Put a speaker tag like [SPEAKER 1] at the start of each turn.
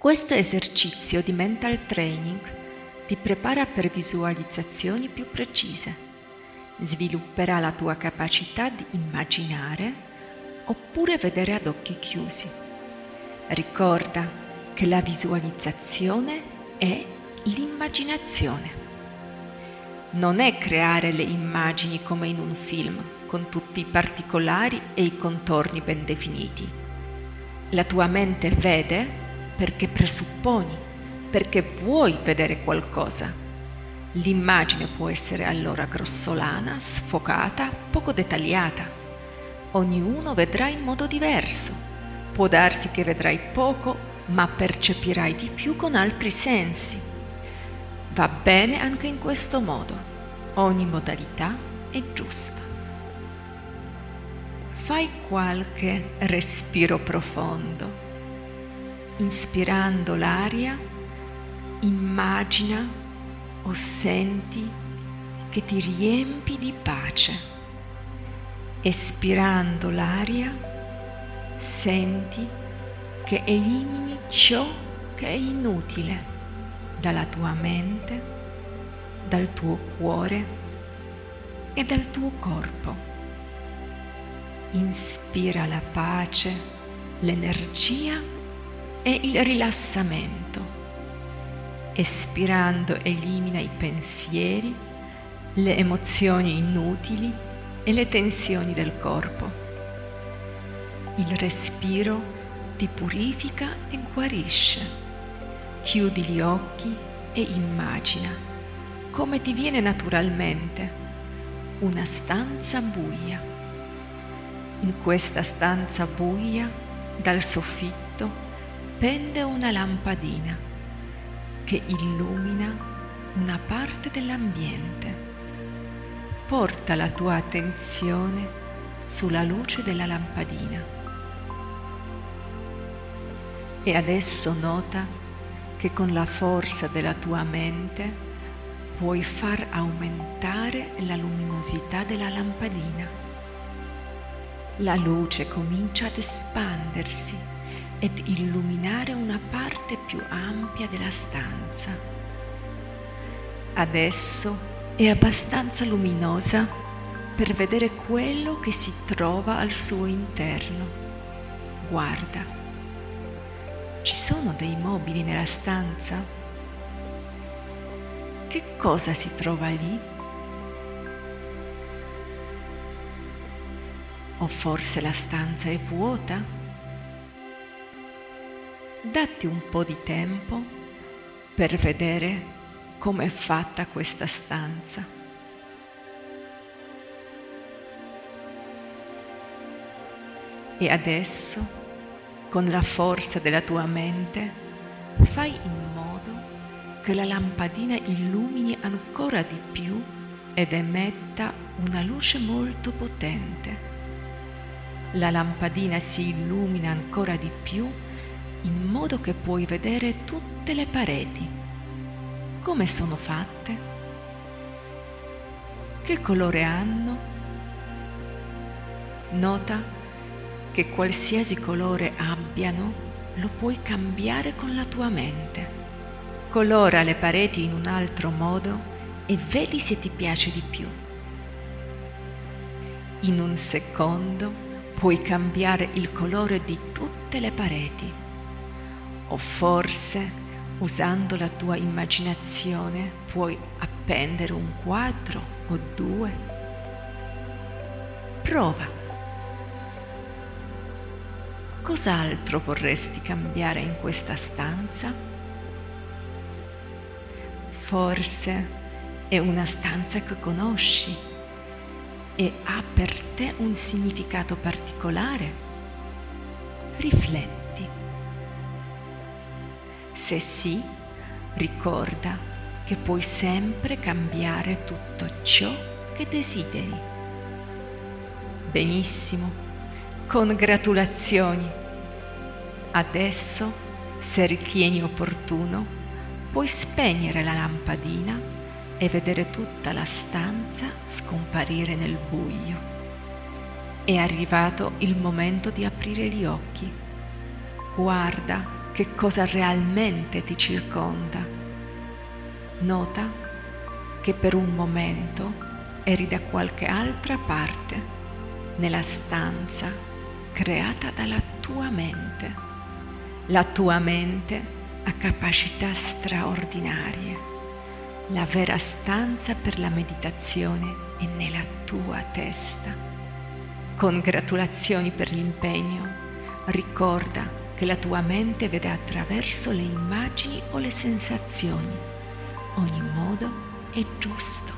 [SPEAKER 1] Questo esercizio di mental training ti prepara per visualizzazioni più precise, svilupperà la tua capacità di immaginare oppure vedere ad occhi chiusi. Ricorda che la visualizzazione è l'immaginazione. Non è creare le immagini come in un film, con tutti i particolari e i contorni ben definiti. La tua mente vede perché presupponi, perché vuoi vedere qualcosa. L'immagine può essere allora grossolana, sfocata, poco dettagliata. Ognuno vedrà in modo diverso. Può darsi che vedrai poco, ma percepirai di più con altri sensi. Va bene anche in questo modo. Ogni modalità è giusta. Fai qualche respiro profondo. Inspirando l'aria, immagina o senti che ti riempi di pace. Espirando l'aria, senti che elimini ciò che è inutile dalla tua mente, dal tuo cuore e dal tuo corpo. Inspira la pace, l'energia e il rilassamento. Espirando elimina i pensieri, le emozioni inutili e le tensioni del corpo. Il respiro ti purifica e guarisce. Chiudi gli occhi e immagina, come ti viene naturalmente, una stanza buia. In questa stanza buia, dal soffitto, pende una lampadina che illumina una parte dell'ambiente. Porta la tua attenzione sulla luce della lampadina. E adesso nota che con la forza della tua mente puoi far aumentare la luminosità della lampadina. La luce comincia ad espandersi ed illuminare una parte più ampia della stanza. Adesso è abbastanza luminosa per vedere quello che si trova al suo interno. Guarda, ci sono dei mobili nella stanza? Che cosa si trova lì? O forse la stanza è vuota? Datti un po' di tempo per vedere come è fatta questa stanza. E adesso, con la forza della tua mente, fai in modo che la lampadina illumini ancora di più ed emetta una luce molto potente. La lampadina si illumina ancora di più in modo che puoi vedere tutte le pareti. Come sono fatte? Che colore hanno? Nota che qualsiasi colore abbiano lo puoi cambiare con la tua mente. Colora le pareti in un altro modo e vedi se ti piace di più. In un secondo puoi cambiare il colore di tutte le pareti. O forse, usando la tua immaginazione, puoi appendere un quadro o due. Prova. Cos'altro vorresti cambiare in questa stanza? Forse è una stanza che conosci e ha per te un significato particolare. Rifletti. Se sì, ricorda che puoi sempre cambiare tutto ciò che desideri. Benissimo, congratulazioni. Adesso, se ritieni opportuno, puoi spegnere la lampadina e vedere tutta la stanza scomparire nel buio. È arrivato il momento di aprire gli occhi. Guarda che cosa realmente ti circonda. Nota che per un momento eri da qualche altra parte, nella stanza creata dalla tua mente. La tua mente ha capacità straordinarie. La vera stanza per la meditazione è nella tua testa. Congratulazioni per l'impegno. Ricorda che la tua mente vede attraverso le immagini o le sensazioni. Ogni modo è giusto.